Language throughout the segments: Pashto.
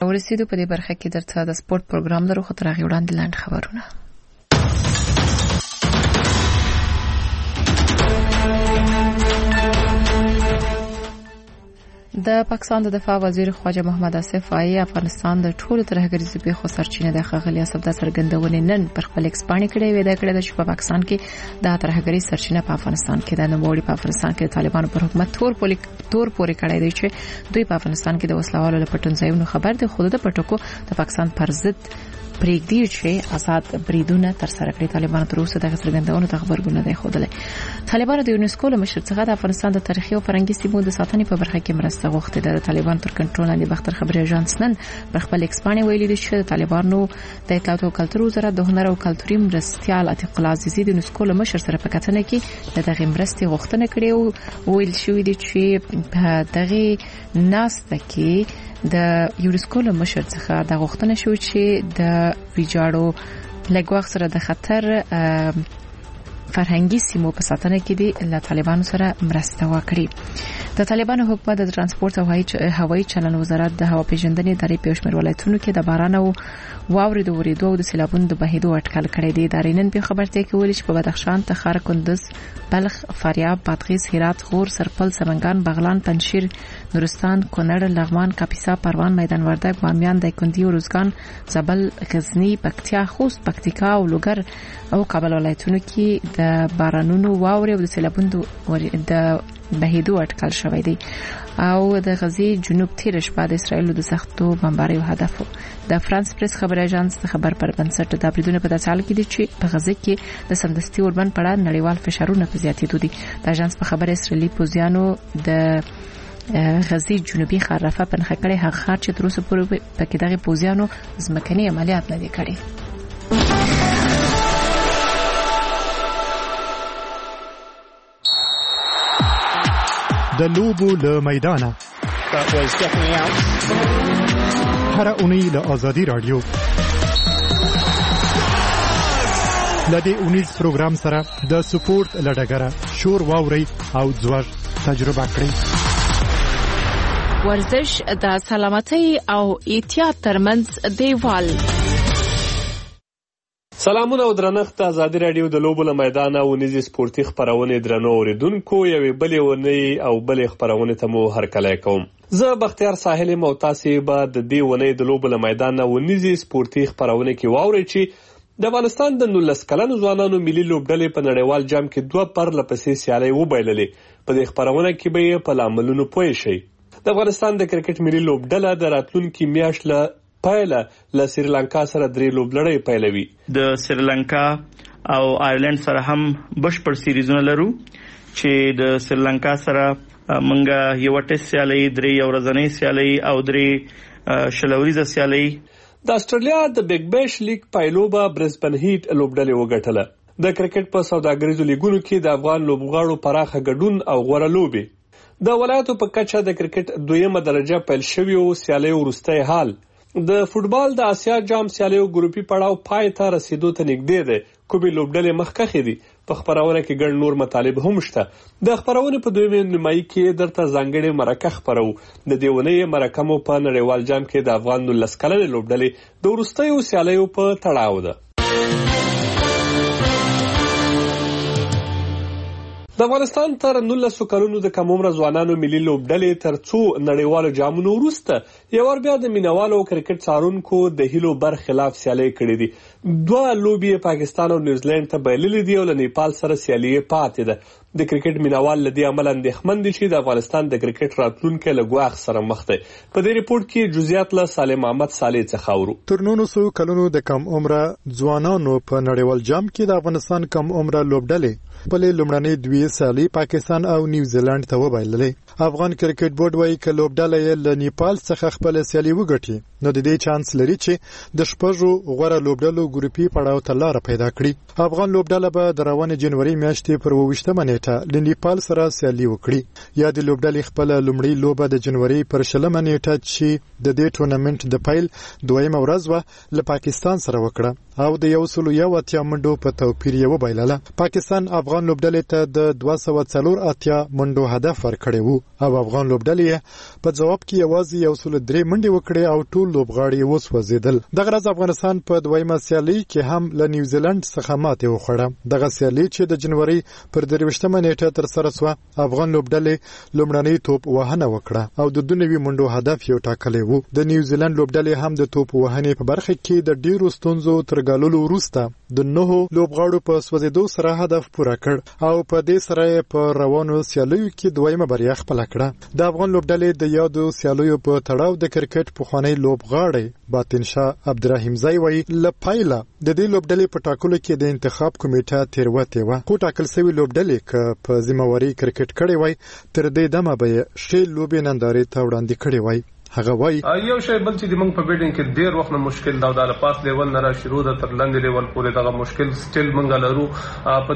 راورسېدو. په دې برخه کې درته د سپورت پروګرام لرو، خو تر هغې وړاندې لاندې خبرونه. د پاکستان د دفاع وزیر خواجه محمد آصف وايي افغانستان د ټولو ترهګریزو پیښو سرچینه د ښاغلي آصف د څرګندونې نن پر خپل ایکس باندې کړې وې. دا کړه چې په پاکستان کې د ترهګری سرچینه په افغانستان کې د نوموړي په افغانستان کې د طالبانو پر حکومت تور پورې کړی دی چې دوی په افغانستان کې د وسلوالو له پټنځایونو خبر دي، خو د پټکو د پاکستان پر ضد پریږدي چې آزاد بریدونه تر سره کړي. طالبانو تر اوسه د څرګندونو د خبرګونه دی خوده. طالبانو د یونسکو له مشر څخه د افغانستان د تاریخي او فرهنګي سیمو د ساتنې په برخه کې مرسته غوښتې ده. د طالبان تر کنټرول لاندې بختر خبري اژانس نن پر خپل ایکس باندې ویلي دی چې د طالبانو د اطلاعات او کلتور وزارت د هنر او کلتوري مرستيال عتیق الله عزیزي د یونسکو له مشر سره په کتنه کې دغه مرستې غوښتنه کړې او ویل شوې دي چې په دغه ناسته کې د یونسکو له مشر څخه د غوښتنه شو چې د ویجاړو لګوخ سره د خطر فرهنګي سیمو په ساتنه کې دي له طالبانو سره مرسته وکړي. د طالبانو حکومت د ترانسپورت او هوایي چلن وزارت د هوا پیژندنې ادارې په شمیر ولایتونو کې د باران او واورې د ورېدو او د سیلابونو د بهیدو اټکل کړی دی. ادارې نن په خبرته کې ویلي چې په بدخشان، تخار، کندز، بلخ، فاریاب، بادغیس، هرات، غور، سرپل، سمنګان، بغلان، پنجشیر، نورستان، کونړ، لغمان، کاپیسا، پروان، میدان وردګ، بامیان، دایکنډي، روزګان، زابل، غزنی، پکتیا، خوست، پکتیکا او لوګر او کابل ولایتونو کې د بارانونو، واورې او د سیلابونو د بهیدو اټکل شوی دی. او د غزي جنوب تیر شپه د اسرایل د سختو بمباریو هدف د فرانس پریس خبري اژانس د خبر پر بنسټ د بریدونو په داسې حال کې دي چې په غزه کې د سمدستي اوربند پړه نړیوال فشارونه په زیاتېدو دي. د اژانس په خبره اسرایلی پوځیانو د غزي جنوبي ښار رفح په نښه کړی هغه ښار چې تر اوسه پورې پکې دغه پوځیانو ځمکني عملیات نه دي کړي. د لوبو له میدانه هر اونۍ له آزادي رادیو لدې اونیز پروګرام سره د سپورت لډګره شور واوري او ځوړ تجربه کړئ. ورزش د سلامتۍ او احتیاط ترمنځ دیوال. سلامونه او درنښت. آزادي رادیو د لوبو له میدانه او نيزي سپورتي خبرونه درنو اوریدونکو یوې بلې ونی او بلې خبرونه ته مو هرکلی کوم. زه بختیار ساحل مو تاسو به د دې ونی د لوبو له میدانه او نيزي سپورتي خبرونه کې واورئ چې د افغانستان د 19 کلنو ځوانانو ملي لوبډلې په نړیوال جام کې 2 پرلپسې سیالۍ وبایللې. په دې خبرونه کې به په لاملونو پوه شئ. د افغانستان د کرکټ ملي لوبډله د راتلونکي میاشت له پایله له سریلانکا سره 3 لوبلړۍ پیلوي. د سریلانکا او آیرلند سره هم بشپړ سیریزونه لرو چې د سریلانکا سره منګه یو ټیسټ سیالي، 3 ورځنۍ سیالي او 3 شلوریزه سیالي. د استرالیا د بیگ بیش لیگ پایلوبه برزبن هیټ لوبډلې وګټله. د کرکټ په سوداګریزو لیګونو کې د افغان لوبغاړو پراخه ګډون او غوړه لوبي. د ولایتو په کچه د کرکټ 2مه درجه پیل شوی او سیالي ورسته حال. د فوتبال د آسیا جام سیالیو ګروپي پړاو پای ته رسیدو ته نږدې ده. کومې لوبډلې مخکښې دي. په خبرونه کې ګڼ نور مطالب هم شته. د خبرونه په 2مه نیمایي کې درته ځانګړي مرکه خبرو. د دې ونې مرکه مو په نړیوال جام کې د افغان 19 کلنې لوبډلې د وروستیو سیالیو په تړاو ده. د افغانستان تر 19 کلونو د کم عمره ځوانانو ملي لوبډلې تر څو نړیوالو جامونو وروسته یو ور بیا د مینوالو کرکټ څارونکو د هیلو برخلاف سیالي کړې دي. 2 لوبي پاکستان او نیوزیلند ته بایللې دي او له نیپال سره سیالي پاتې ده. د کرکټ مینوال لدی عمل اندېښمن دي چې د افغانستان د کرکټ راتلونکي له ګواښ سره مخ دی. په دې ریپورت کې جزئیات له سالم احمد صالح څخه اورو. تر 19 کلونو د کم عمره ځوانانو په نړیوال جام کې د افغانستان کم عمره لوبډلې په لومړنۍ 2 سیالي پاکستان او نیوزیلند ته وبایللې. افغان کرکټ بورډ وايي چې لوبډلې له نیپال څخه خپل سیالي وګټي نو د دې چانس لري چې د شپږو غوړه لوبډلو ګروپي پړاو ته لار پیدا کړي. افغان لوبډله به د روانې جنوري میاشتې پر 28مه نیټه له نیپال سره سیالي وکړي. یا د لوبډلې خپل لومړی لوبه د جنوري پر 20مه نیټه چې د دې ټورنمنت د پیل 2مه ورځ و له پاکستان سره وکړه او د 180 منډو په توپیر یې وبایلله. پاکستان افغان لوبډلې ته د 284 منډو هدف ورکړی وو. او افغان لوبډلې په جواب کې یوازې 103 منډې وکړې او ټول لوبغاړي وسوځیدل. دغه ورځ افغانستان په دویمه سیالي کې هم له نیوزیلند څخه ماتې وخوړه. دغه سیالي چې د جنوري پر 23مه نیټه تر سره شوه، افغان لوبډلې لومړنۍ توپ وهنه وکړه او د 2 منډو هدف یې ټاکلی و. د نیوزیلند لوبډلې هم د توپ وهنې په برخه کې د ډیرو ستونزو تر ګاللو وروسته د 9 لوبغاړو په سوځېدو سره هدف پوره کړ او په دې سره په روانو سیالیو کې دویمه بریا خپله کړه. د افغان لوبډلې د یادو سیالیو په تړاو د کرکټ پخوانی لوبغاړی باطن شاه عبدالرحیم ځای وایي له پیله د دې لوبډلې په ټاکلو کې د انتخاب کمیټه تېروتې وه، خو ټاکل شوې لوبډلې که په ذمهواري کرکټ کړی وای تر دې دمه به یې ښې لوبې نندارې ته وړاندې کړې وای. هغه وای یو شی بل چې موږ په بیډینګ کې ډیر وخت نه مشکل دا د پاس لیول نه را شروع ده تر لاندې لیول پورې دغه مشکل سټیل موږ لرو. په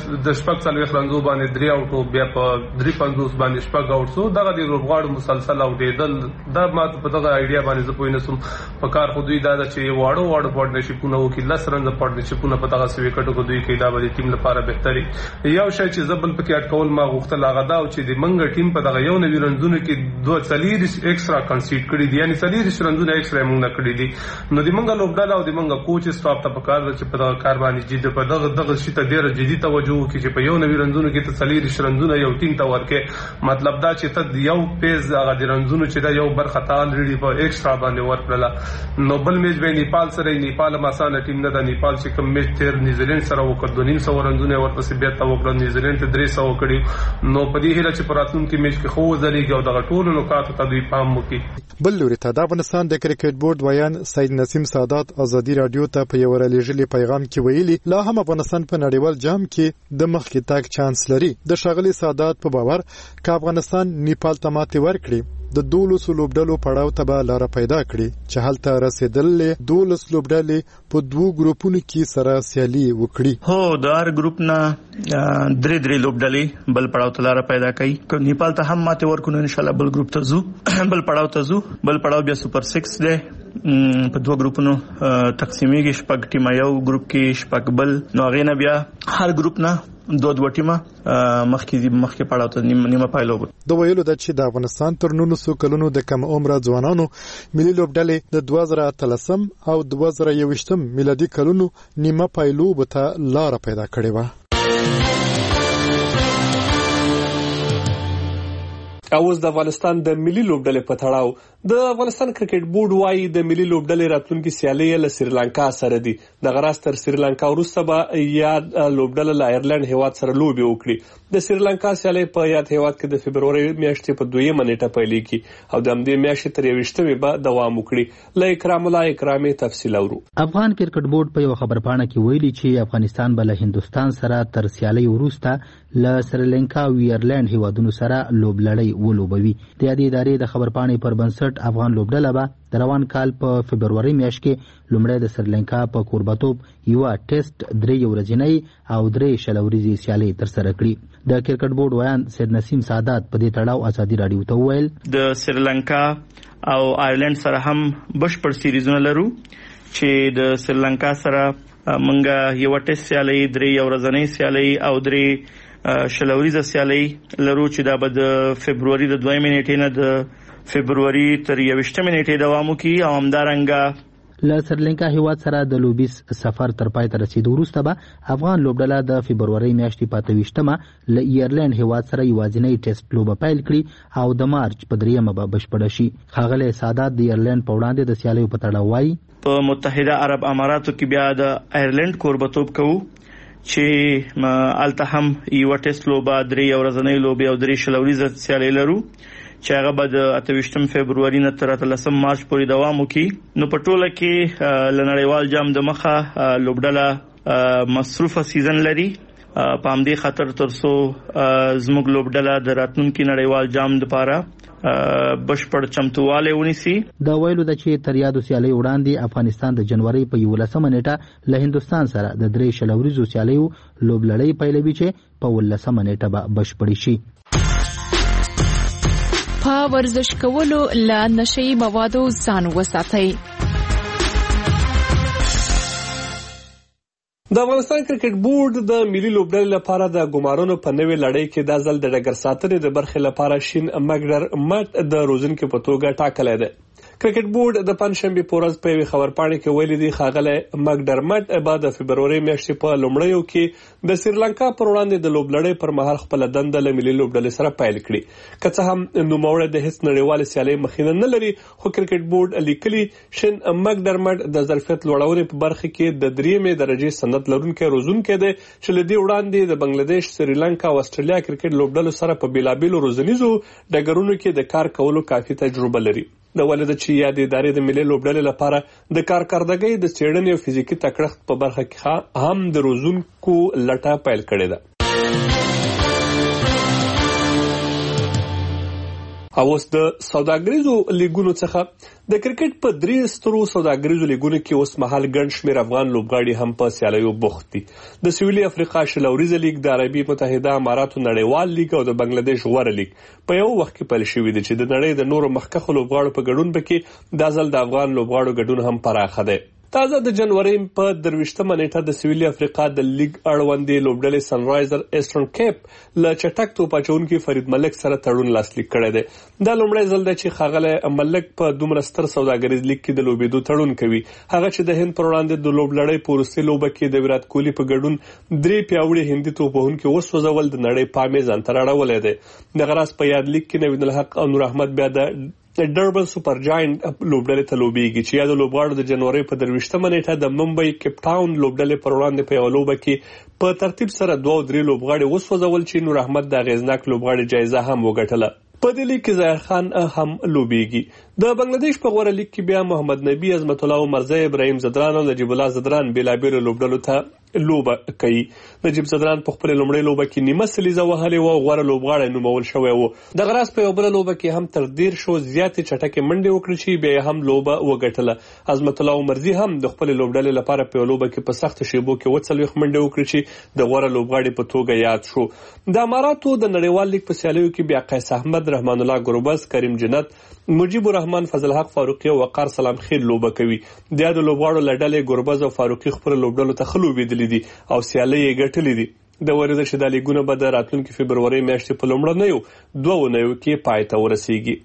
د شپږ څلوېښت رنزو باندې 3 اوټو بیا په 350 باندې شپږ اوټو دغه د لوبغاړو مسلسل اوټېدل دا ما په دغه ایډیا باندې زه پوه نه سوم. په کار خو دوی دا چې واړو پارټنرشپونه وکړي 10 رنز پارټنرشپونه په دغه وکټو کې دوی کې دا به ټیم لپاره بهتري. یو شی چې زبل پکې اټکول ما غوښتل هغه دا چې د منګ ټیم په دغه یو نوی رنزونه کې 2 ایکسترا کنسیډ کړی دي، یعنی 4 رنزونه ایکسترا موږ نه کړی دي. نو د منګ لوبډاله او د منګ کوچ سټاف ته پکار ده چې په دغه کار باندې جدي په دغه شي ته ډیره جدي توجه وکړي چې په یو نوی رنزونه کې ته 4 رنزونه یو ټیم ته ورکې. مطلب دا چې ته یو پیز هغه د رنزونه چې دا یو برخه تال ریډي په ایکسترا باندې ورکړه. نو بل میچ به نیپال سره، نیپال مسانه ټیم نه ده. نیپال چې کوم میچ تیر نیوزیلند سره وکړ 200 رنزونه ورپسې بیا تا وکړه، نیوزیلند ته 300 کړی. نو په دې هیله چې پراتونکو میچ کې خو ځلېږي او دغه ټولو نکاتو ته دوی پام وکړي. بل لوري ته د افغانستان د کرکټ بورډ ویان سید نسیم سادات ازادي رادیو ته په یو رالېږلي پیغام کې ویلي لا هم افغانستان په نړیوال جام کې د مخکې تګ چانس لري. د ښاغلي سادات په باور که افغانستان نیپال ته ماتې ورکړي د 12 لوبډلو پړاو ته به لاره پیدا کړي چې هلته رسیدل 12 لوبډلې په 2 ګروپونو کې سره سیالي وکړي. هو د هر ګروپ نه 3 لوبډلې بل پړاو ته لاره پیدا کوي. که نیپال ته هم ماته ورکونو ان شاء الله بل ګروپ ته ځو، بل پړاو ته ځو. بل پړاو بیا سوپر 6 دی، په 2 ګروپونو تقسیمېږي. شپږ ټیمه یو ګروپ کې، شپږ بل. نو هغه نه بیا هر ګروپ نه 2 ټیمه مخکې پړاو ته نیمه پایلو. د ویلو د چې د افغانستان تر 19 کلونو د کم عمره ځوانانو ملي لوبډلې د 2013 او 2021 میلادي کلونو نیمه پایلو ته لار پیدا کړې و. اوس د افغانستان د ملي لوبډلې په تړاو د افغانستان کرکټ بورډ وايي د ملي لوبډلې راتلونکي سیالي له سریلانکا سره دي. د غراس تر سریلانکا وروسته به یاد لوبډله له آیرلند هیواد سره لوبي وکړي. د سریلانکا سیالي په یاد هیواد کې د فبروري میاشتې په 2 نیټه پیلېږي او د همدې میاشتې تر 21 به دوام وکړي. له اکرام الله اکرامي تفصیل اورو. افغان کرکټ بورډ په یو خبرپاڼه کې ویلي چې افغانستان به له هندستان سره تر سیالي وروسته له سریلانکا او آیرلند هیوادونو سره لوبلړۍ ولوبوي. د دې ادارې د خبرپاڼې پر بنسټ افغان لوبډله به د روان کال په فبروري میاشت کې لومړی د سریلانکا په کوربتوب یو ټیسټ 3 ورځنی او 3 شلوريزي سیالي تر سره کړي. د کرکټ بورډ ویان سید نسیم سادات په دې تړاو ازادي رادیو ته وویل د سریلانکا او آیرلند سره هم بشپړ سیریزونه لرو چې د سریلانکا سره منګه یو ټیسټ سیالي 3 ورځنی سیالي او 3 شلوريزه سیالي لرو چې دا به د فبروري د 2 نیټې نه د فبروري تر 21 نیټې دوام کوي. او همدارنګه له سریلانکا هیواد سره د لوبیس سفر تر پای ته رسیدو وروسته به افغان لوبډله د فبروري میاشتې په 28مه له آیرلند هیواد سره یوازینی ټیسټ لوبه پیل کړي او د مارچ په 3مه به بشپړ شي. ښاغلی سادات د آیرلند په وړاندې د سیالیو په تړاو وایي په متحده عرب اماراتو کې بیا د آیرلند کوربتوب کوو چې الته هم یو ټیسټ لوبه 3 ورځنی لوبه او 3 شلوريزه سیالي لرو چې هغه به د 28 فبروري نه تر 13 مارچ پورې دوام وکړي. نو په ټوله کې لنړیوال جام د مخه لوبډله مصروفه سیزن لري. په همدې خاطر ترڅو زموږ لوبډله د راتلونکي نړیوال جام لپاره بشپړ چمتواله ونیسي. دا ویلو د چې تر یادو سیالي وړاندې افغانستان د جنوري په 11 نیټه له هندستان سره د 3 شلوريزو سیالیو لوبلړۍ پیلوي چې په 19 نیټه به بشپړ شي. په ورزش کولو له نشئی موادو ځان وساتئ. د افغانستان کرکټ بورډ د ملي لوبډلې لپاره د ګمارونو په نوې لړۍ کې د ځل د ډګر ساتنې د برخې لپاره شین مګډر د روزونکو په توګه ټاکلی دی. کرکټ بورډ د پنځشنبه په ورځ په خبرپاڼه کې ویلي دی ښاغلی مګډرمټ بعد د فبروري میاشتې په لومړیو کې د سریلانکا پر وړاندې د لوبلړۍ پر مهال خپل دنده له ملي لوبډلې سره پیل کړي. که څه هم نوموړی د هیڅ نړیوال سیالۍ مخینه نه لري، خو کرکټ بورډ لیکلي شین مګډرمټ د ظرفیت لوړونې په برخه کې د 3مې درجه سند لرونکي روزونکي دی چې لدی وړاندې د بنگلاديش، سریلانکا او استرالیا کرکټ لوبډلو سره په بیلابیلو روزنیزو ډګرونو کې د کار کولو کافي تجربه لري. د ولید چې یادې ادارې د ملي لوبډلې لپاره د کارکردګۍ د څېړنې او فزیکي تکړښت په برخه کې هم د روزونکو لټه پیل کړې ده. اوس د سوداګریزو لیګونو څخه د کرکټ په 3 سترو سوداګریزو لیګونو کې اوس مهال ګڼ شمېر افغان لوبغاړي هم په سیالیو بوخت دي. د سویلي افریقا شلوریزه لیګ، د عربي متحده اماراتو نړیوال لیګ او د بنگلاديش غوره لیګ په یو وخت کې پیل شوي دي چې د نړۍ د نورو مخکښو لوبغاړو په ګډون کې د ځل د افغان لوبغاړو ګډون هم پراخه دی. تازه د جنوري په 23مه نیټه د سویلي افریقا د لیګ اړوندې لوبډلې سنرایزر ایسټرن کیپ له چټک توپ اچونکي فرید ملک سره تړون لاسلیک کړی دی. دا لومړی ځل دی چې ښاغلی ملک په دومره ستر سوداګریز لیګ کې د لوبېدو تړون کوي. هغه چې د هند پر وړاندې د لوبلړۍ په وروستۍ لوبه کې د ویرات کوهلي په ګډون 3 پیاوړي هندي توپوهونکي وسوځول د نړۍ پام یې ځان ته راړولی دی. دغه راز په یاد لیګ کې نوید الحق او نور احمد بیا د ډربن سوپر جاینټ لوبډلې ته لوبېږي چې یاد لوبغاړو د جنوري په 23مه نیټه د ممبئی کیپ ټاون لوبډلې پر وړاندې په یو لوبه کې په ترتیب سره 2 او 3 لوبغاړي وسوځول چې نور احمد د اغیزناک لوبغاړي جایزه هم وګټله. په دې لیګ کې ظاهر خان هم لوبېږي. د بنگلاديش په غوره لیګ کې بیا محمد نبی، عظمت الله عمرزی، ابراهیم زدران او نجیب الله زدران بیلابیلو لوبډلو ته لوبه کوي. نجیب زدران په خپل لومړۍ لوبه کې نیمه سلیزه وهلې و او غوره لوبغاړی نومول شوی و. دغه راز په یو بل لوبه کې هم تر 10 شو زیاتې چټکې منډې وکړې چې بیا هم لوبه وګټله. عظمت الله عمرزی هم د خپل لوبډلې لپاره په لوبه کې په سخت شیبو کې 40 منډې وکړې چې د غوره لوبغاړي په توګه یاد شو. د اماراتو د نړیوال لیګ په سیالیو کې بیا قیس احمد، رحمان الله ګروبز، کریم جنت، مجیب الرحمن، فضل حق فاروقی او وقار سلام خیل لوبه کوي. د یاد لوبغاړو لړلې ګروبز او فاروقی خپل لوبډلو ته خلوبېدلې دي او سیالي یې ګټلې دي. د ورزش چې د لیګونو به د راتلونکي فبروري میاشتې په لومړنیو 2 اونیو کې پای ته ورسیږي.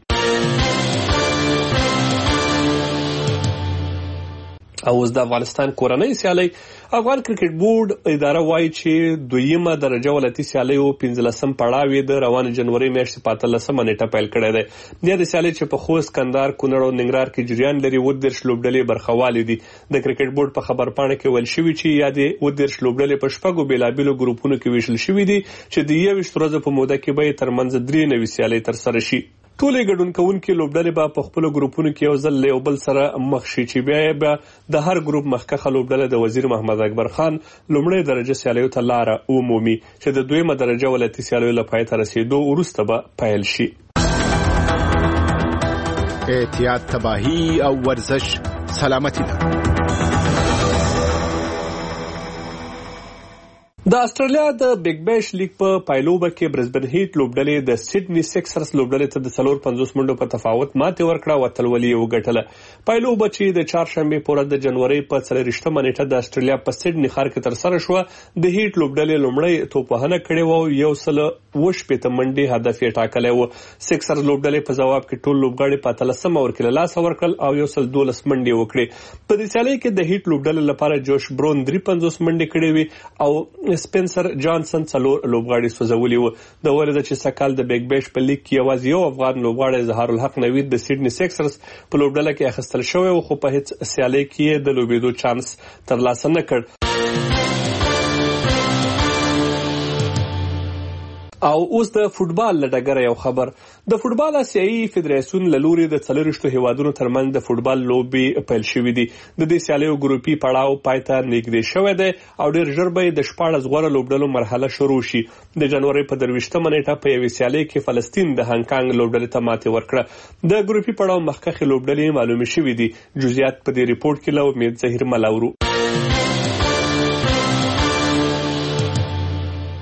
او اوس د افغانستان کورنۍ سیالي افغان کرکټ بورډ اداره وایي چې 2مه درجه ولایتي سیالیو 15م پړاو د روان جنوري میاشتې په 13مه نیټه پیل کړی دی. د سیالي چې په خوست، کندهار، کونړ او ننګرهار کې جریان لري 30 لوبډلې برخوالې دي. د کرکټ بورډ په خبرپاڼه کې ویل شوی چې یادې 30 لوبډلې په شپږو بیلابیلو ګروپونو کې ویشل شوي دي چې د 21 ورځې په موده کې به ترمنځ 3 نوي سیالۍ ترسره شي. ټولې ګډون کوونکې لوبډلې به په خپل ګروپونو کې یو ځل له یو بل سره مخ شي چې بیا به د هر ګروپ مخکښه لوبډله د وزیر محمد اکبر خان لومړۍ درجه سیالیو ته لاره ومومي چې د 2مه درجه ولایتي سیالیو له پای ته رسیدو وروسته به پیل شي. احتیاط، تباهی او ورزش سلامتی ده. د استرالیا د بیگ بیش لیګ په پایلوبه کې برزبن هیټ لوبډلې د سیډني سیکسرز لوبډلې ته د 450 منډو په تفاوت ماتې ورکړه او اتلولي یې وګټله. پایلوبه چې د چهارشنبه په ورځ د جنوري په 23مه نیټه د استرالیا په سیډني ښار کې ترسره شوه. د هیټ لوبډلې لومړی توپوهنه کړې و او 120 منډې هدف یې ټاکلی و. سیکسرز لوبډلې په ځواب کې ټول لوبغاړي په 13مه ور کې له لاسه ورکړل او 112 منډې وکړې. په دې سیالۍ کې د هیټ لوبډلې لپاره جوش برون 53 منډې کړې وي او سپنسر جانسن 4 لوبغاړي سوځولي وو. د ورزش چې سکهال د بیگ بیش په لیګ کې یوازې یو افغان لوبغاړی ظهار الحق نوید د سیډني سیکسرز په لوبډله کې اخیستل شوی و خو په هیڅ سیالۍ کې د لوبېدو چانس ترلاسه نه کړ. او اوس د فوتبال لډګره یو خبر. د فوتبال آسیایي فدراسیون له لوري د 40 هیوادونو ترمنځ د فوتبال لوبې پیل شوې دي. د دې سیالیو ګروپي پړاو پای ته نږدې شوی دی او ډېر ژر به د 14 غوره لوبډلو مرحله شروع شي. د جنوري په 23مه نیټه په یوې سیالۍ کې فلسطین د هانګ کانګ لوبډلې ته ماتې ورکړه. د ګروپي پړاو مخکښې لوبډلې معلومې شوې دي. جزئیات په دې ریپورت کې له امید ظهیر ملاورو.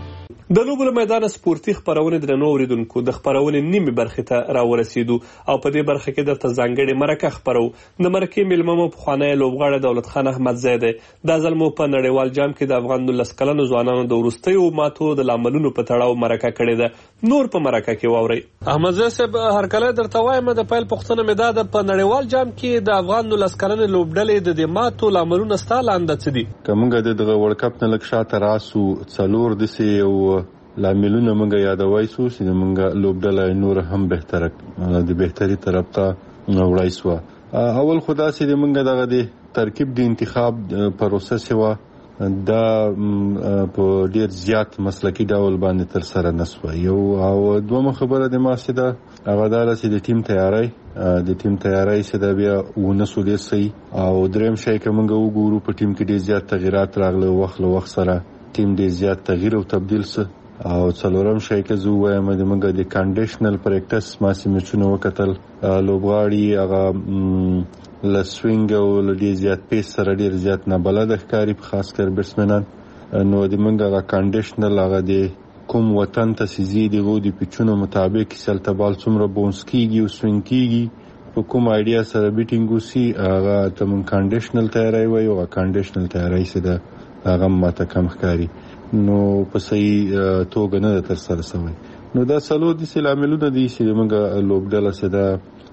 د لوبو له میدان سپورتي خبرونه درنو اوریدونکو د خبرونې نیمه برخه ته راورسېدو او په دې برخه کې درته ځانګړي مرکه خبرو. د مرکې ملمه مو پخوانی لوبغاړی دولت خان احمدزی دی. دا ځل مو په نړیوال جام کې د افغان 19 کلنو ځوانانو د وروستیو ماتو د لاملونو په تړاو مرکه کړې ده. نور په مرکه کې واورئ. احمدزی صاحب هرکله درته وایم د پیل پوښتنه مې دا ده په نړیوال جام کې د افغان 19 کلنې لوبډلې د دې ماتو لاملونه ستا لاندې څه دي؟ که موږ دغه ورلډ کپ نه لږ شاته راسو څلور داسې یو لاملونه موږ یادوای سو چې موږ لوبډله نور هم بهتره د بهتري طرف ته وړای سو. اول خدا چې موږ دغه د ترکیب د انتخاب پروسس و دا په ډیر زیات مسلکی ډول باندې تر سره نسو. یو او دومره خبره د ما سي دا هغه دا چې د ټیم تیاری چې دا بیا ونسو ډیر سي. او دریم شي که موږ وګورو په ټیم کې ډیر زیات تغیرات راغله وخت له وخت سره ټیم ډیر زیات تغییر او تبديل سه. او څلورم شي که زه وایم د موږ د کنډیشنل پریکټس ما سیمچونه وکتل لوبغاړي هغه لسوینګ او ډیر زیات پیس سره ډیر زیات نه بلد ښکاری په خاص کر بیټسمنان. نو د موږ هغه کنډیشنل هغه د کوم وطن ته سيزي د غو د پیچونو مطابق سلته بال څومره بونس کیږي او سوینګ کیږي په کوم ایډیا سره بیټینګ وسی هغه ته موږ کنډیشنل تیاری وایو. هغه کنډیشنل تیاری سره هغه ماته کم ښکاری نو په صحیح توګه نه تر سره شوی. نو دا څلور د سلاملونه دي چې موږ لوبډله سره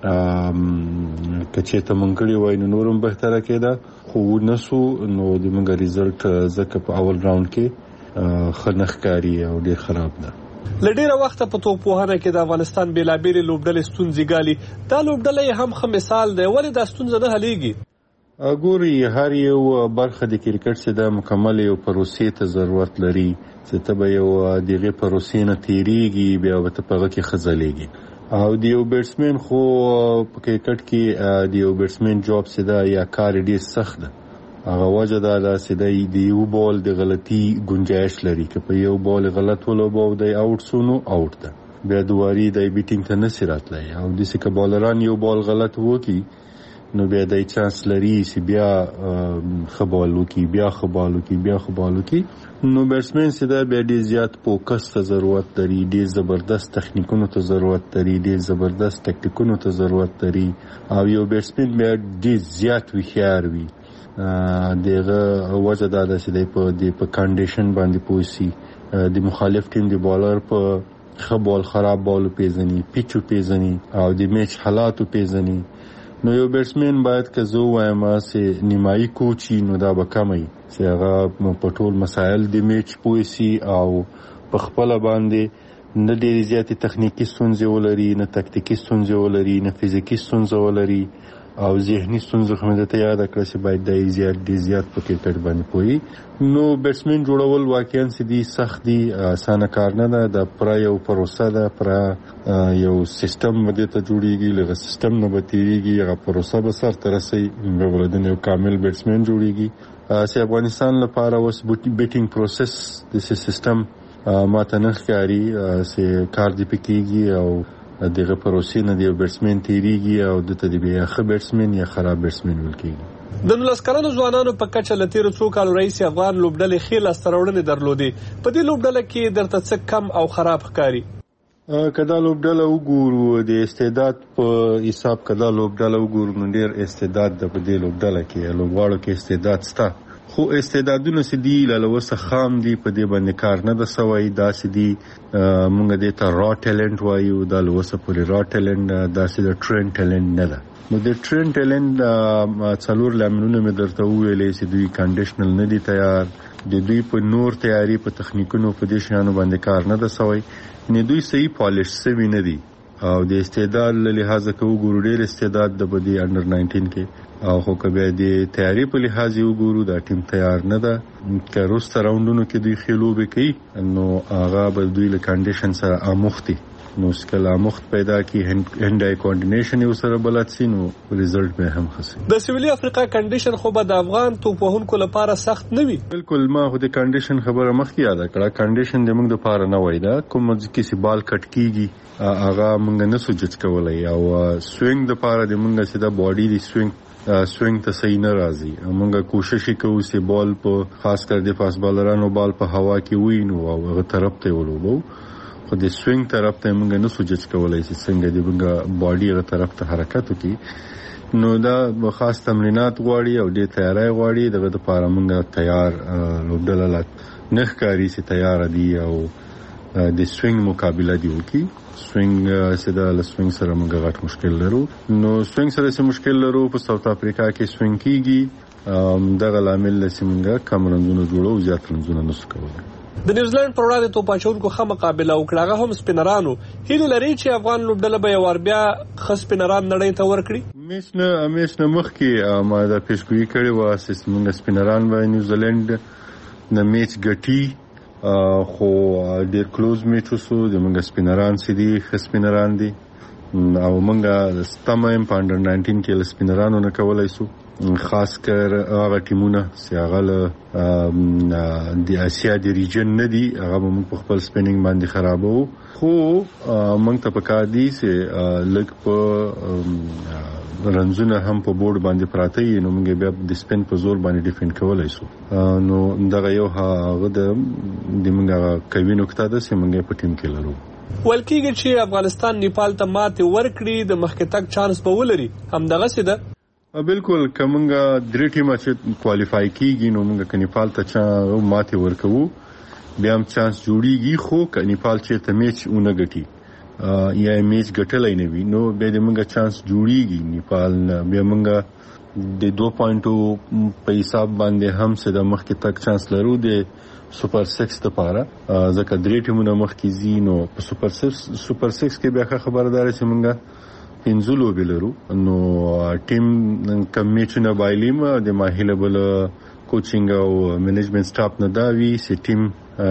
کچې ته مونږ وای نو نورم بهتره کېده خو نسو. نو د موږ ریزلټ زکه په اول راوند کې خنخکاری او ډیر خراب ده. لډیره وخت په توپوهنه کې د افغانستان بیلابېل لوبډلې ستونزې ګالي. دا لوبډلې هم ښه مثال دی ولې دا ستونزه نه حلېږي. ګوري هر یو برخه د کرکټ څخه د مکمل یو پروسې ته ضرورت لري چې ته به یو دغه پروسې نه تیریږي بیا به ته په کې خزلېږي. او د یو بیټسمن خو په کرکټ کې د یو بیټسمن جاب سده یا کار ډیر سخت ده. هغه وجه دا چې د یو بال د غلطي گنجائش لري که په یو بال غلط ولوبو د اوټ سونو اوټ ده بیا دواري د بیټینګ ته نه سرات لای. او د څه که بالران یو بال غلط وکي نو بیا د چانس لري چې بیا خبالو کی نو بیټسمن سي دا بیا ډیر زیات فوکس ته ضرورت لري ډیر زبردست تخنیکونو ته ضرورت لري ډیر زبردست ټاکټیکونو ته ضرورت لري. او یو بیټسمن بیا ډیر زیات وخیار وي دغه وجه دا چې په کنډیشن باندې پوسی د مخالف ټیم د بالر په خبال خراب بال پیژني پیچو پیژني او د میچ حالاتو پیژني. نو یو بیټسمن باید که زه وایم چې نیمایي کوچي نو دا به کمی چې هغه په ټول مسایل د میچ پوسی او په خپل باندې نه ډېر زیات تخنیکی ستونزې ولري نه تکتیکی ستونزې ولري نه فزیکی ستونزې ولري او ذهني ستونزې هم د ته یاد کړئ چې باید د زیات په کرکټ باندې پوي. نو بیټسمن جوړول واقعا سدي سخت دي اسانه کار نه ده. د پر یو پروسه ده پر یو سیستم باندې ته جوړیږي لږه سیستم نه بتیږي هغه پروسه به سر تر رسي ولودنه یو کامل بیټسمن جوړیږي. چې افغانستان لپاره وس بیټینګ پروسس د سیستم ماته نه ښکاري چې کار دی پکېږي او دغه پروسې نه دی بیټسمن تیریږي او د تدبیر ښه بیټسمن یا خراب بیټسمن ولکېږي. د 19 کلنو ځوانانو په کچه لتیر څو کال رئیس افغان لوبډلې خېل استراوړنې درلودي. په دې لوبډله کې درته څه کم او خراب ښکاري؟ کدا لوبډله وګورو د استعداد په حساب کدا لوبډله وګورو نو ډیر استعداد د په دې لوبډله کې لوبغاړو کې استعداد ستا خو استعدادونه سدي لوسه خام دي په دې باندې کار نه د سوي دا سدي مونږ دې ته را ټیلنت وایو دا لوسه پوری را ټیلنت دا سده ټرین ټیلنت نه ده. نو د ټرین ټیلنت څلور لاملونه مې درته ویلې چې دوی کنډیشنل نه دي تیار د دوی په نور تیاری په تخنیکونو په دې شانو باندې کار نه د سوي نه دوی صحیح پالیش سوي نه دي. او د استعداد له لحاظه کو ګورو ډیر استعداد د بدی انډر 19 کې او خو کبه د تیاری په لحاظ یو ګورو دا ټیم تیار نه ده که روسته راوندونو کې دوی خلوبه کوي نو هغه به دوی له کنډیشن سره اموختي نو سکل اموخت پیدا کی هند آی کوارډینیشن یو سره بلد سي نو ریزلټ به هم خسي. د سویلي افریقا کنډیشن خو به د افغان توپوهونکو لپاره سخت نه وي. بالکل ما خو د کنډیشن خبره مخکې یاد کړه. کنډیشن د موږ لپاره نه وای دا کوم چې سي بال کټ کیږي هغه موږ نه سوچ کولای او سوینګ د لپاره د موږ سي دا باډي دی سوینګ سوینګ ته صحیح نه راځي. موږ کوشش کوو چې بال په خاص کر د فاست بالرانو بال په هوا کې وینو او هغه طرف ته ولوبو، خو د سوینګ طرف ته موږ نه سوچ کولای چې څنګه د موږ باډي هغه طرف ته حرکت وکړي. نو دا خاص تمرینات غواړي او د تیاری غواړي. دغه لپاره موږ تیار لوبډله نه ښکاري چې تیار دي او د سوینګ مقابله دی وکي. سوینګ سره له سوینګ سره موږ غټ مشکل لرو. نو سوینګ سره سره مشکل لرو. په ساوث افریقا کې سوینګ کیږي، دغه لامل چې موږ کم رنزونه جوړو، زیات رنزونه نشو کولای. د نیوزیلند پر وړاندې توپاچونکو ښه مقابله وکړه. هغه هم سپینرانو هیله لري چې افغان لوبډله به یو بیا ښه سپینران نړۍ ته ورکړي. میچ نه مخکې ما دا پیشګویي کړې وه چې موږ سپینران به نیوزیلند د میچ ګټي، خو ډیر کلوز میچ وسو. د موږ سپینران سي دي ښه سپینران دي او موږ ستمه په انډر 19 کې له سپینرانو نه کولای سو، خاص کر هغه ټیمونه چې هغه د اسیا د ریجن نه دي، هغه موږ په خپل سپینینګ باندې خرابو. خو موږ ته پکار دي چې لږ په رنزونه هم په بورډ باندې پراته وي، نو موږ بیا د سپین په زور باندې ډیفند کولای سو. نو دغه یو هغه د موږ کوي نقطه ده چې موږ په ټیم کې لرو. ولکېږي چې افغانستان نیپال ته ماته ورکړي، د مخکې تک چانس به ولري. هم دغه څه ده. بالکل کومه درې ټیمه چې کوالیفای کیږي نو موږ کنيپال ته چا ماته ورکوو، بیا هم چانس جوړیږي. خو کنيپال چې ته میچ اونې ګټي یا میچ ګټلای نه وي نو به د موږ چانس جوړیږي. نیپال بیا موږ د 2 پوینټو په حساب باندې هم څه د مخکې تک چانس لرو د سوپر 6 لپاره، ځکه درې ټیمونه مخکې زی. نو په سوپر 6 کې بیا خبردار چې موږ پنځلو بلرو. نو ټیم کم میچونه بایلیم د ماهله بل کوچینګ او منیجمنت سټاف نه داوي چې ټیم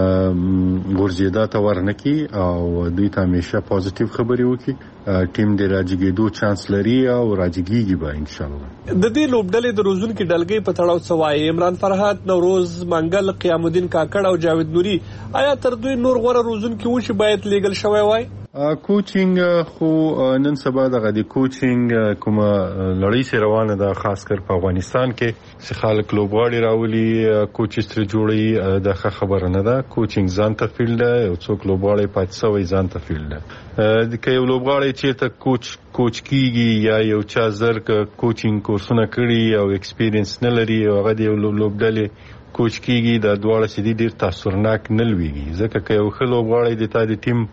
ورزيدا ته ورنکي او دوی ته همیشه پوزټیو خبري وکي. ټیم د راځګېدو چانس لري او راځګيږي به ان شاء الله. د دې لوبډلې د روزونکو ډلګۍ په تړاو سوای عمران فرحات، نوروز منګل، قیام الدین کاکړ او جاوید نوري، آیا تر دوی نور غوړه روزونکو و چې باید لیګل شوی وای؟ کوچینګ خو نن سبا دغه د کوچینګ کومه لړۍ سره روانه ده، خاص کر په افغانستان کې چې خلک لوبغاړي راولي کوچ ستر جوړي. د خبره نه ده. کوچینګ ځان ته فیلډ او څوک لوبغاړي پات سوی ځان ته فیلډ. د کيو لوبغاړي چې ته کوچ کیږي یا یو چا زر کوچینګ کورسونه کړی او ایکسپیرینس نه لري او هغه د لوبډلې کوچ کیږي، د دواړه سدي ډیر تاثیرناک نه لويږي. ځکه که یو خل لوبغاړي د تا د ټیم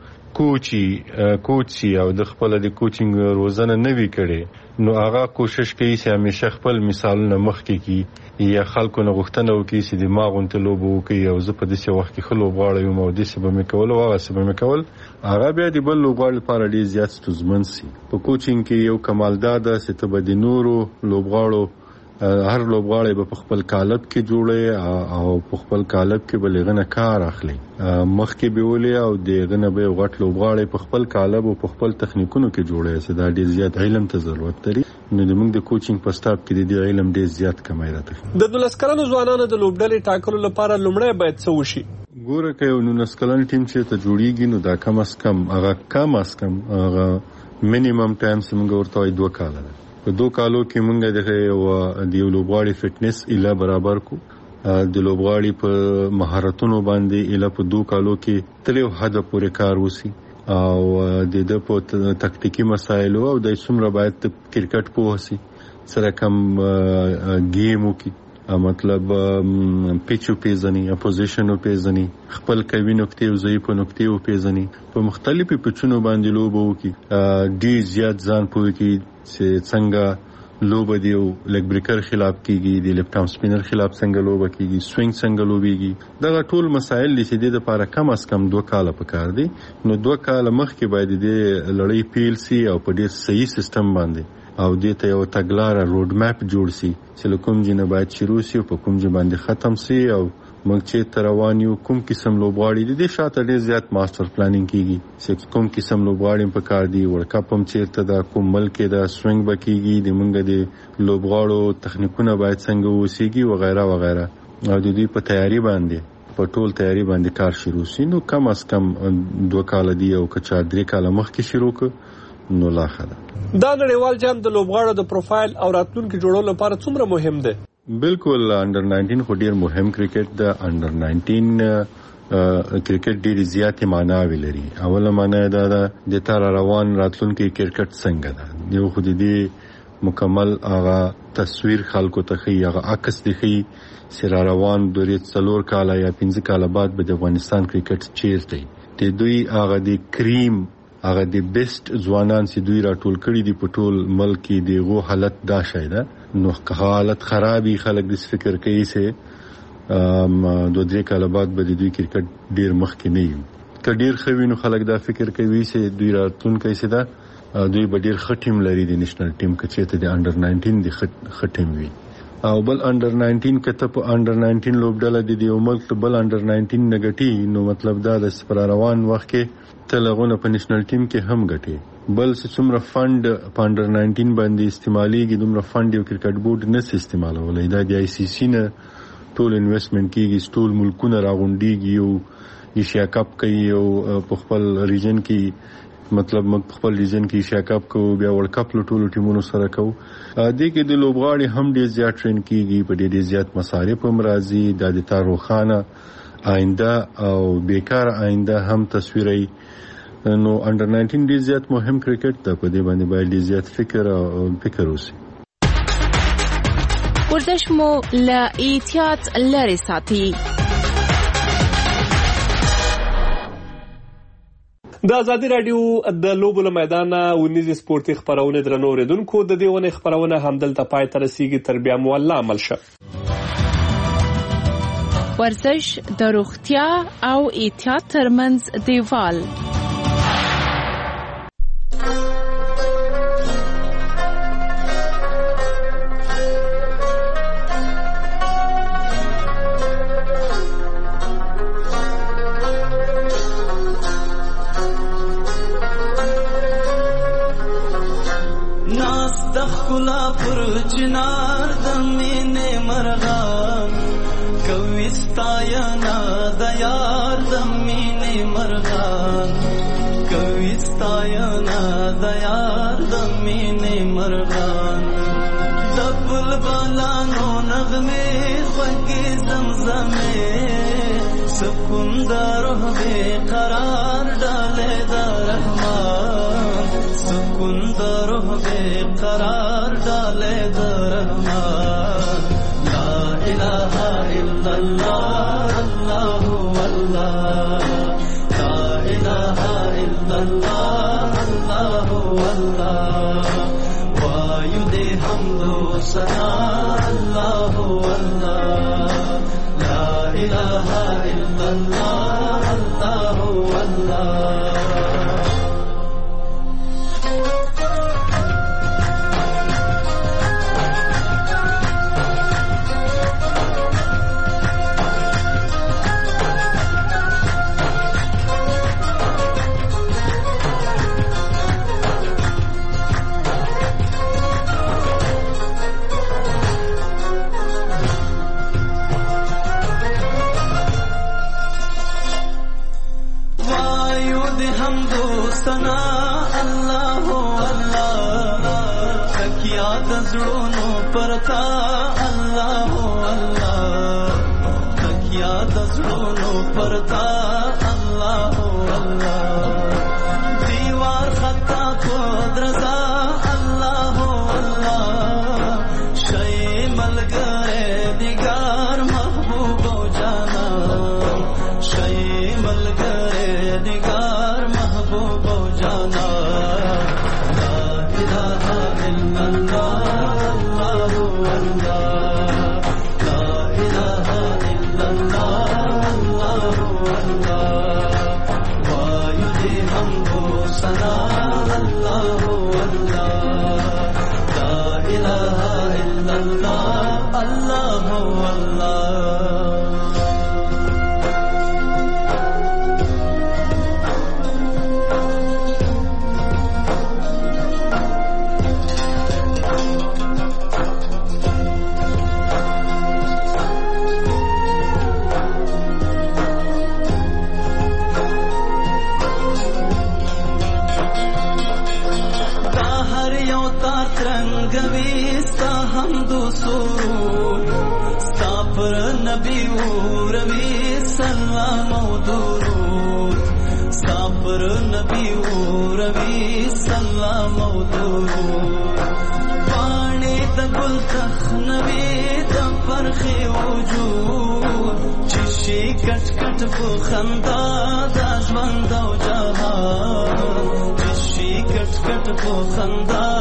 کوچي او د خپل د کوچینګ روزنه نه وی کړي نو هغه کوشش کوي چې همیشه خپل مثالونه مخکې کی یا خلکو نه غوښتنه وکړي چې د ماغونته لوبو کوي او زه په دې وخت کې خلک غواړم او د سبب میکول او هغه سبب میکول هغه بیا د بل لوبغاړي لپاره ډیر زیات ستونزمن سي. په کوچینګ کې یو کمالدار ده چې ته به د نورو لوبغاړو هر لوبغاړی به په خپل کالب کې جوړي او په خپل کالب کې بلغنه کار اخلي. مخکې به ولې او دغه به غټ لوبغاړی په خپل کالب او په خپل تخنیکونو کې جوړي چې دا ډیر زیات علم ته ضرورت لري. نو د موږ د کوچینګ په سټاپ کې د علم ډیر زیات کمای راته. د 12 کلنو ځوانانو د لوبډلې ټاکلو لپاره لومړی باید څه وشي؟ ګوره که یو 19 کلن ټیم چې ته جوړیږي نو دا کم از کم هغه مینیمم ټایم موږ ورته 2 کال ده. په 2 کالو کې موږ د یو لوبغاړي فټنس اله برابر کو، د لوبغاړي په مهارتونو باندې اله په 2 کالو کې تر یو حد پورې کار وسی او د په تکتیکی مسایلو او د څومره باید کرکټ په وسی سره کم گیمو کې مطلب پیچو پیزنی اپوزیشن پیزنی خپل کوي نقطې او ضعیف نقطې پیزنی په مختلفو پچونو باندې لوبو کې ډیر زیات ځان پوي کې چې څنګه لوب دیو لیگ بریکر خلاف کیږي، د لیفټ آرم سپینر خلاف څنګه لوب کیږي، سوینګ څنګه لوبيږي. دا ټول مسائل چې د لپاره کم از کم 2 کال پکار دي. نو 2 کال مخکې باید د لړۍ پیل سي او په ډیر صحیح سیستم باندې او د ته یو تګلار روډ میپ جوړ سي چې کوم جنه باید شروع سي او په کوم ځای باندې ختم سي او موږ چې تروانیو کوم قسم لوبغاړي د دې شاته ډیر زیات ماستر پلانینګ کیږي چې کوم قسم لوبغاړي په کار دي، ورلد کپ هم چیرته دا کوم ملک دا سوینګ بکیږي، د موږ د لوبغاړو تخنیکونه باید څنګه وسیږي وغیرہ وغیرہ او د دې په تیاری باندې په ټول تیاری باندې کار شروع سي. نو کم از کم 2 کال دی او که 4-3 کال مخکې شروع ک نو لا خلا. دا نړیوال جام د لوبغاړو د پروفایل او راتلونکو جوړولو لپاره څومره مهم دی؟ بالکل انډر 19 خو ډیر مهم کرکټ د انډر 19 کرکټ ډیر زیاتې معنی لري. اوله معنی دا ده د تر روان راتلونکو کرکټ څنګه ده. یو خو دې مکمل هغه تصویر خلکو ته خي هغه عکس دی خي سره روان د 4 کال یا 15 کال بعد به د افغانستان کرکټ چیرته ته دوی هغه د کریم هغه د بیسټ ځوانان چې دوی راټول کړي دي په ټول ملک کې دیغه حالت دا شایده. نو حالت خرابي خلک د فکر کوي چې 2-3 کال بعد به دوی کرکټ ډیر مخ کې نه وي. کډیر خوي نو خلک دا فکر کوي چې دوی راتلونکي څه ده دوی به ډیر ختم لري د نېشنل ټیم کې چې ته د انډر 19 د ختم وي. او بل انډر 19 کته په انډر 19 لوبډله د یو ملک بل انډر 19 نګټي نو مطلب دا د سپر روان وخت کې تلغونه په نېشنل ټیم کې هم ګټي. بل څومره فند په انډر 19 باندې استعماليږي دومره فند یو کرکټ بورډ نه استعمالولای. دا د آی سی سی نه ټول انویسټمنټ کیږي ټول ملکونه راغونډيږي او ایشیا کپ کوي او په خپل ریجن کې مطلب موږ خپل ریجن کې ایشیا کپ کو بیا ورلد کپ ټولو ټیمونو سره کو. د کې د لوبغاړي هم ډیر زیات ټرین کیږي په ډیر زیات مصارف هم راځي. د تاریخانه آینده او بیکار آینده هم تصویري. نو انډر 19 ډیر زیات مهم کرکټ ده. په دې باندې باید ډیر زیات فکر وشي. ورزش مو له احتیاط لري ساتي. د ازادي رادیو د لوبو له میدان ونیزي سپورتي خبرونه درنو اوریدونکو د دې ونه خبرونه همدلته پای ته رسیدي. تر بیا مو الله عمل شه. ورزش د روغتیا او احتیاط ترمنځ دیوال. چنار دمین مرغان کوستاینا دیار دمین مرغان کوستاینا دیار دمین مرغان دبل بالانو نغمه خوږی زمزمه سکون دروح بے قرار ڈالے دا رحمان سکون دروح بے قرار ڈالے دا رحمان لا الہ الا اللہ اللہ اللہ لا الہ الا اللہ اللہ اللہ وایو دے حمد و ثنا اللہ اللہ لا الہ الا اللہ اللہ اللہ. परता अल्लाह अल्लाह तकिया दजड़ों परता अल्लाह अल्लाह दीवार खत्ता को दरजा अल्लाह अल्लाह शय मल गए दिगार महबूबो जाना शय मल गए दिगार महबूबो जाना ला इलाहा इल्लल्लाह سرود ستا پر نبی اوروي سلام او درود ستا پر نبی اوروي سلام او درود پاڼې د ګل تخنوي د فرخي وجود چې شي کټ کټ په خندا د ژوند او جهان چې شي کټ کټ په خندا